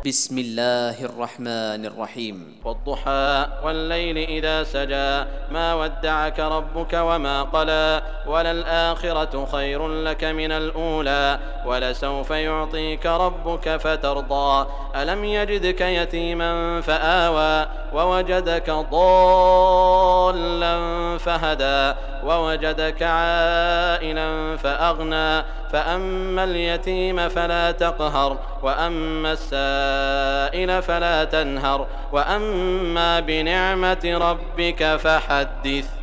بسم الله الرحمن الرحيم. والضحى والليل إذا سجى ما ودعك ربك وما قلى وللآخرة خير لك من الأولى ولسوف يعطيك ربك فترضى ألم يجدك يتيما فآوى ووجدك ضالا فهدى ووجدك عائلا فأغنى فأما اليتيم فلا تقهر وأما السائل فلا تنهر وأما بنعمة ربك فحدث.